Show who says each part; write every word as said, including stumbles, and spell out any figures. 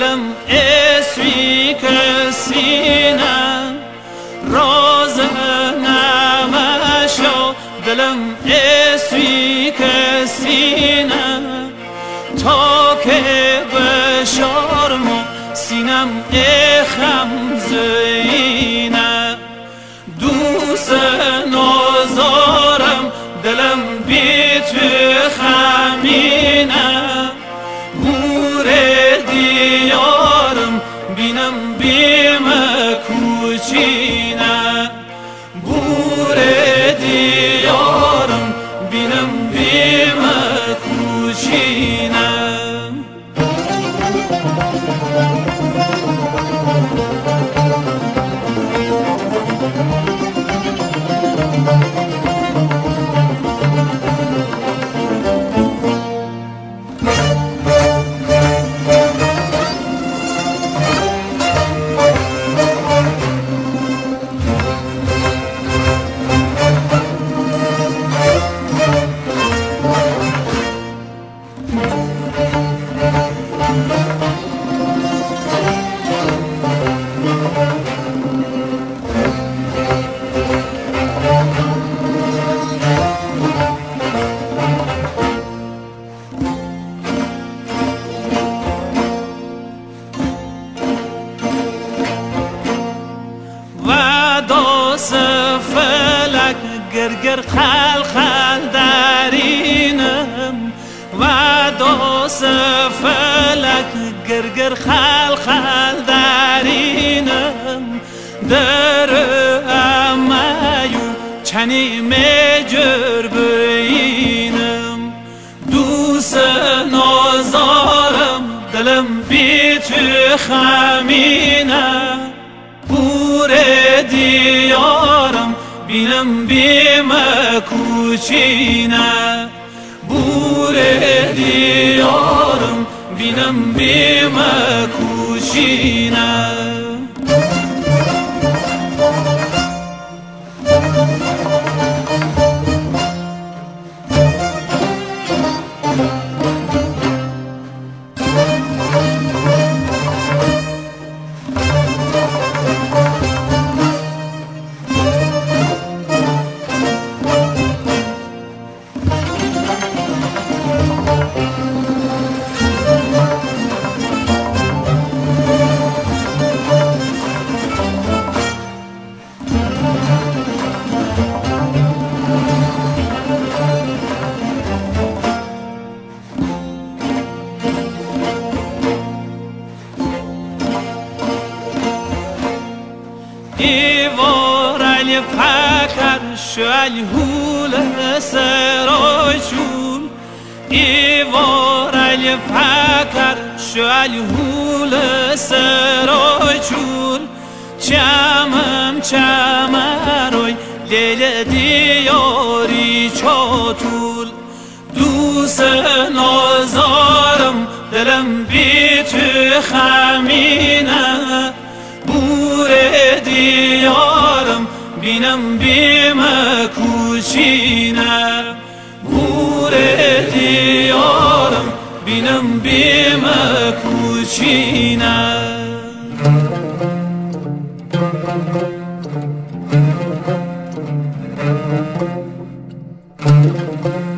Speaker 1: دلم اسوی که سینم راز نمشا دلم اسوی که سینم تا که بشارم سینم اخم زینم دوست نازارم دلم بی تو خمینم بور دیارم بینم بیم کوچینم بور دیارم بینم بیم کوچینم فلک گرگر خل خل درینم و داس فلک گرگر خل خل درینم در امیو چنی مجر بینم دوست نازارم دلم بی تو خمینم بور دیارم بینم بیم کوچینم بور دیارم بینم بیم کوچینم ایوار پکر شل هول سراشون ایوار پکر شل هول سراشون چمم چمروی لیل دیاری چاتول دوست نازارم دلم بی تو خمینه بور دیارم بینم بیم کوچینه بور دیارم بینم بیم کوچینه
Speaker 2: Thank you.